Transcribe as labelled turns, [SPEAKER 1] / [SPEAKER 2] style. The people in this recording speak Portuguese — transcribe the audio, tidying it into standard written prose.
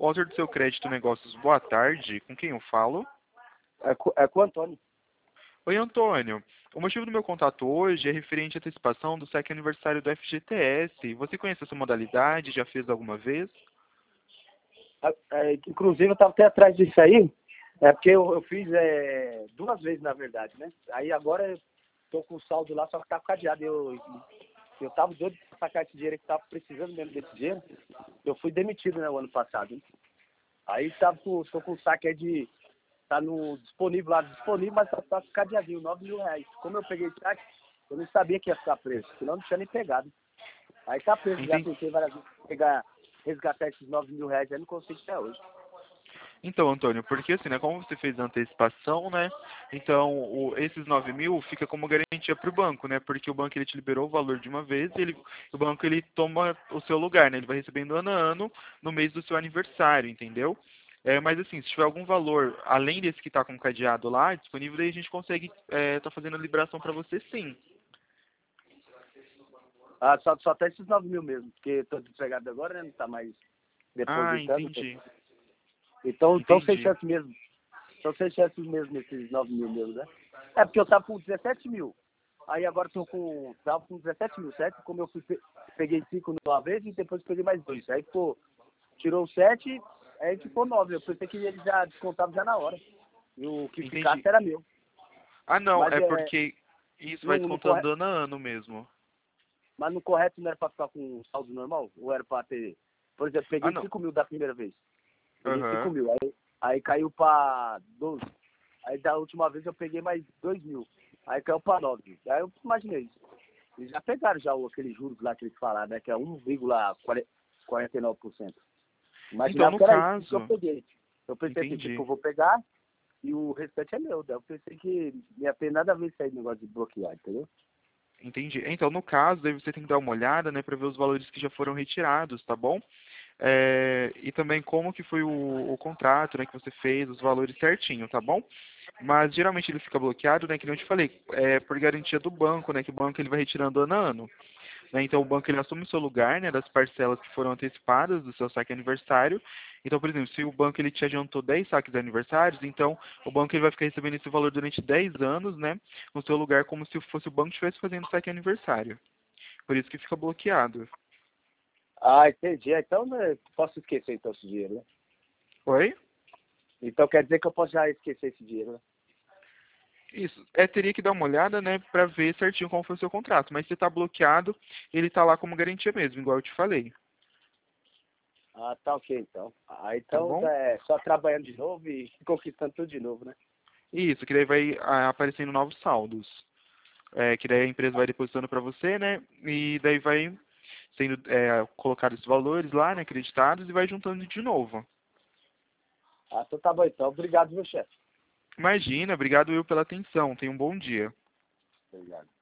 [SPEAKER 1] autor do seu crédito negócios, boa tarde. Com quem eu falo?
[SPEAKER 2] É com o Antônio.
[SPEAKER 1] Oi, Antônio. O motivo do meu contato hoje é referente à antecipação do SAC aniversário do FGTS. Você conhece essa modalidade? Já fez alguma vez?
[SPEAKER 2] Inclusive, eu estava até atrás disso aí, porque eu fiz 2 vezes, na verdade, né? Aí agora eu tô com o saldo lá, só que tá cadeado. Eu tava doido pra sacar esse dinheiro, que tava precisando mesmo desse dinheiro. Eu fui demitido, né, o ano passado. Hein? Aí tô com o saque aí tá disponível lá, mas tá cadeadinho, R$ 9.000. Como eu peguei esse saque, eu não sabia que ia ficar preso, senão não tinha nem pegado. Aí tá preso, já
[SPEAKER 1] Entendi.
[SPEAKER 2] tentei várias vezes resgatar esses R$ 9.000, aí não consigo até hoje.
[SPEAKER 1] Então, Antônio, porque assim, né, como você fez a antecipação, né, então esses 9.000 fica como garantia para o banco, né, porque o banco ele te liberou o valor de uma vez e o banco ele toma o seu lugar, né, ele vai recebendo ano a ano no mês do seu aniversário, entendeu? Mas assim, se tiver algum valor além desse que está com cadeado lá, disponível, daí a gente consegue tá fazendo a liberação para você sim.
[SPEAKER 2] Ah, só tá esses 9.000 mesmo, porque eu tô desempregado agora, né, não tá mais
[SPEAKER 1] Ah,
[SPEAKER 2] depositando.
[SPEAKER 1] entendi.
[SPEAKER 2] Então sem
[SPEAKER 1] Entendi.
[SPEAKER 2] chance mesmo. Então sem chance mesmo esses 9.000 mesmo, né? É porque eu tava com 17 mil. Aí agora tava com 17 mil, certo? Como eu peguei 5 de uma vez e depois peguei mais 2. Aí tirou 7, aí ficou 9. Eu pensei que ele já descontava já na hora. E o que
[SPEAKER 1] Entendi.
[SPEAKER 2] ficasse era meu.
[SPEAKER 1] Ah, não,
[SPEAKER 2] Mas
[SPEAKER 1] é porque isso vai
[SPEAKER 2] no
[SPEAKER 1] descontando
[SPEAKER 2] correto,
[SPEAKER 1] ano a ano mesmo.
[SPEAKER 2] mas no correto não era pra ficar com saldo normal? Ou era pra ter... Por exemplo,
[SPEAKER 1] Ah,
[SPEAKER 2] peguei
[SPEAKER 1] não.
[SPEAKER 2] 5 mil da primeira vez. Peguei 5
[SPEAKER 1] Aham.
[SPEAKER 2] mil. Aí caiu pra 12. Aí da última vez eu peguei mais 2.000. Aí caiu pra 9. Aí eu imaginei isso. Eles já pegaram já aqueles juros lá que eles falaram, né? Que é 1,49%.
[SPEAKER 1] Então,
[SPEAKER 2] Imaginava
[SPEAKER 1] no
[SPEAKER 2] que era isso que eu
[SPEAKER 1] caso,
[SPEAKER 2] peguei. Eu pensei assim, tipo,
[SPEAKER 1] entendi.
[SPEAKER 2] eu vou pegar e o restante é meu. Daí eu pensei que não ia ter nada a ver isso aí, negócio de bloquear, entendeu?
[SPEAKER 1] Entendi. Então, no caso, daí você tem que dar uma olhada, né, para ver os valores que já foram retirados, tá bom? E também como que foi o contrato, né, que você fez, os valores certinho, tá bom? Mas geralmente ele fica bloqueado, né, que nem eu te falei, por garantia do banco, né, que o banco ele vai retirando ano a ano. Né? Então o banco ele assume o seu lugar, né, das parcelas que foram antecipadas do seu saque aniversário. Então, por exemplo, se o banco ele te adiantou 10 saques aniversários, então o banco ele vai ficar recebendo esse valor durante 10 anos, né, no seu lugar como se fosse o banco que estivesse fazendo saque aniversário. Por isso que fica bloqueado.
[SPEAKER 2] Ah, entendi. Então, né, posso esquecer então esse dinheiro, né?
[SPEAKER 1] Oi?
[SPEAKER 2] Então quer dizer que eu posso já esquecer esse dinheiro, né?
[SPEAKER 1] Isso. Teria que dar uma olhada, né, para ver certinho qual foi o seu contrato. Mas se está bloqueado, ele está lá como garantia mesmo, igual eu te falei.
[SPEAKER 2] Ah, tá ok então. Ah,
[SPEAKER 1] Tá
[SPEAKER 2] então
[SPEAKER 1] bom?
[SPEAKER 2] é só trabalhando de novo e conquistando tudo de novo, né?
[SPEAKER 1] Isso, que daí vai aparecendo novos saldos. Que daí a empresa vai depositando para você, né? E daí vai sendo colocado esses valores lá, né, acreditados, e vai juntando de novo.
[SPEAKER 2] Ah, então tá bom então. Obrigado, meu chefe.
[SPEAKER 1] Imagina, obrigado eu pela atenção. Tenha um bom dia.
[SPEAKER 2] Obrigado.